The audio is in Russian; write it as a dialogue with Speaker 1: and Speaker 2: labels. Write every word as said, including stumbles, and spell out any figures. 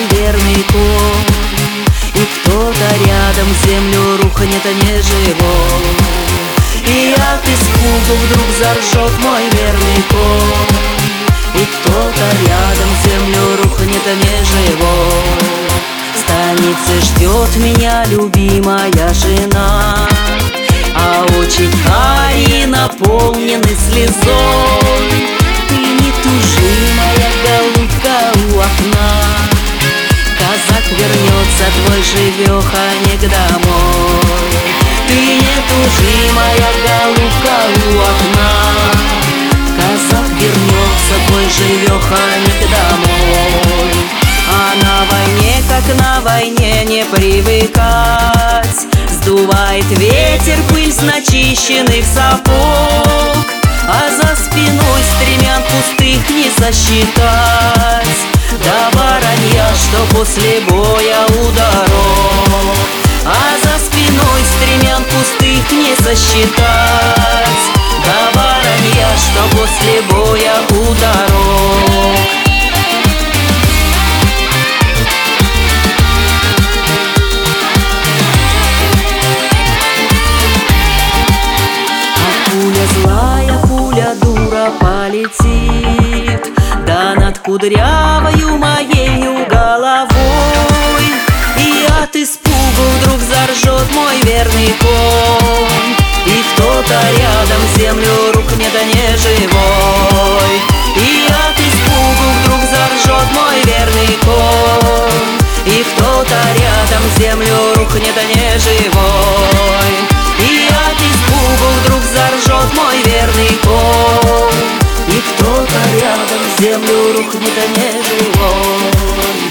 Speaker 1: мой верный конь, и кто-то рядом в землю рухнет неживой. И от испуга вдруг заржет мой верный конь, и кто-то рядом в землю рухнет неживой. В станице ждет меня любимая жена, а очи карие наполнены слезой. Ты не тужи, моя голубка, у окна, казак вернется твой живеханик домой. Ты не тужи, моя голубка, у окна, казак вернется твой живеханик домой. А на войне, как на войне, не привыкать. Сдувает ветер пыль с начищенных сапог, а за спиной стремян пустых не сосчитать. Да воронья, что после боя у дорог, а за спиной стремян пустых не сосчитать. Да воронья, что после боя у дорог. Злая пуля дура полетит, да над кудрявою моею головой. И от испуга вдруг заржет мой верный конь, и кто-то рядом в землю рухнет неживой. И от испуга вдруг заржет мой верный конь, и кто-то рядом в землю рухнет неживой. И от испуга вдруг заржет мой верный конь, и кто-то рядом в землю рухнет неживой.